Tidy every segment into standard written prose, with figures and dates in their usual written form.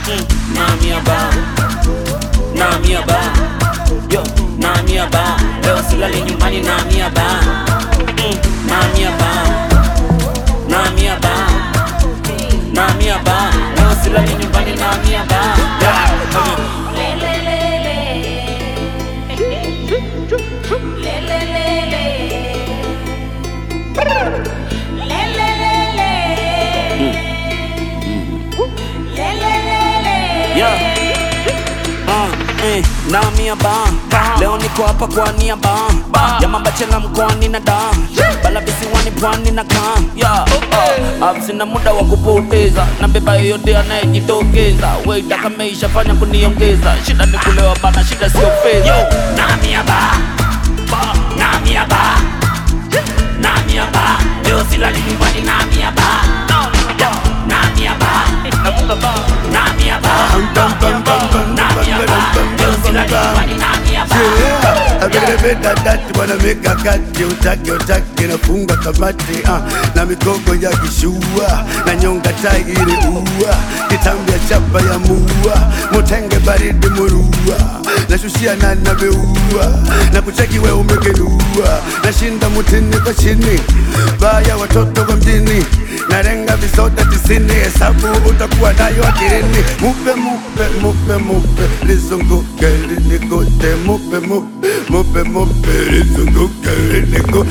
Namia ba, namia ba, yo, namia ba. Leo silali nyumbani namia ba, namia ba, namia ba, namia ba. Leo silali nyumbani namia ba. Namia ba, leo niko hapa kwa nia ba, Jama Bachela mkoani na da, Bala visiwani pwani na kam. Sina muda wa kupoteza, nabeba yoyote anayejitokeza. Weita kameisha fanya kuniongeza, shida ni kulewa bana, shida sio fedha. Namia ba, namia ba, namia ba. Leo silali nyumbani namia ba, namia ba, namia ba, namia ba. Dadati wana meka kati, utake nafunga kamati na mikogo ya kishua na nyonga tairi uwa, kitambi ya chapa ya muwa, mutenge baridi murua, na shushia na nabeua, na kucheki we umegenua, na shinda mutini kwa chini, baya watoto kwa mjini, na renga visoda 90, hesabu utakuwa nayo akirini. Mupe mupe mupe mupe lizunguke linikote, mupe mupe mupe mupe lizunguke linikote.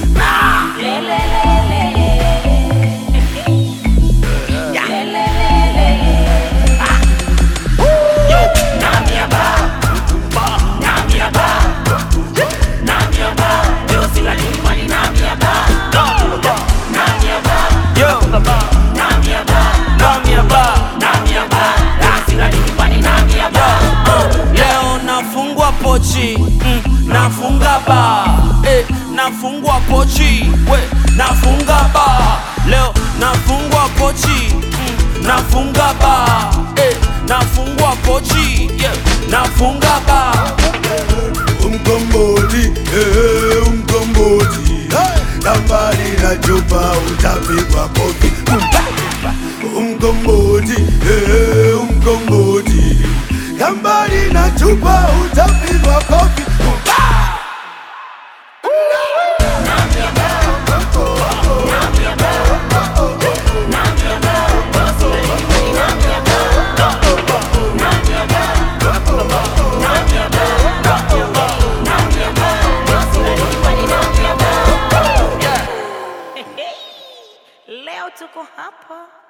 Leo nafungwa pochi, nafunga ba, nafungwa pochi, we, nafunga ba. Leo nafungwa pochi, nafunga ba, nafungwa pochi, yeah, nafunga ba. Umkomboti, umkomboti, kambali na chupa utapigwa kofi. Umkomboti, umkomboti, kambali na chupa utapigwa kofi. Leo tuko hapa.